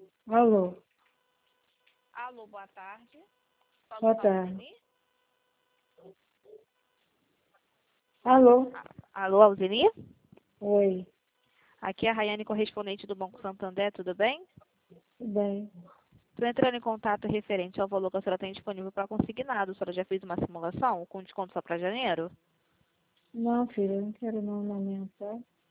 Alô, Alô, boa tarde. boa Falando com a tarde. Alzeni? Alô, Alô, Alzeni? oi, Aqui é a Rayane, correspondente do Banco Santander, tudo bem? tudo bem? Estou entrando em contato referente ao valor que a senhora tem disponível para consignado. A senhora já fez uma simulação com desconto só para janeiro? Não, filha, eu não quero não no momento, tá?